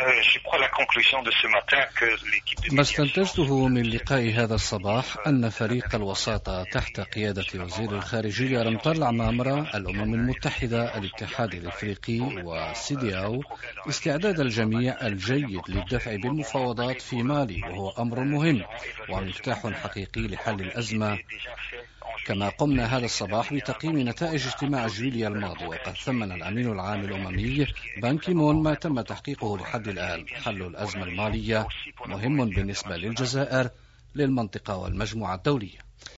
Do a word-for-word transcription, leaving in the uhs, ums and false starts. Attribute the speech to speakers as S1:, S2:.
S1: ما استنتجته من لقاء هذا الصباح أن فريق الوساطة تحت قيادة وزير الخارجية رمطال عمامرة، الأمم المتحدة، الاتحاد الإفريقي وسيدياو استعداد الجميع الجيد للدفع بالمفاوضات في مالي، وهو أمر مهم ومفتاح حقيقي لحل الأزمة. كما قمنا هذا الصباح بتقييم نتائج اجتماع جويليا الماضي، وقد ثمن الأمين العام الأممي بان كي مون ما تم تحقيقه لحد الآن. حل الأزمة المالية مهم بالنسبة للجزائر، للمنطقة والمجموعة الدولية.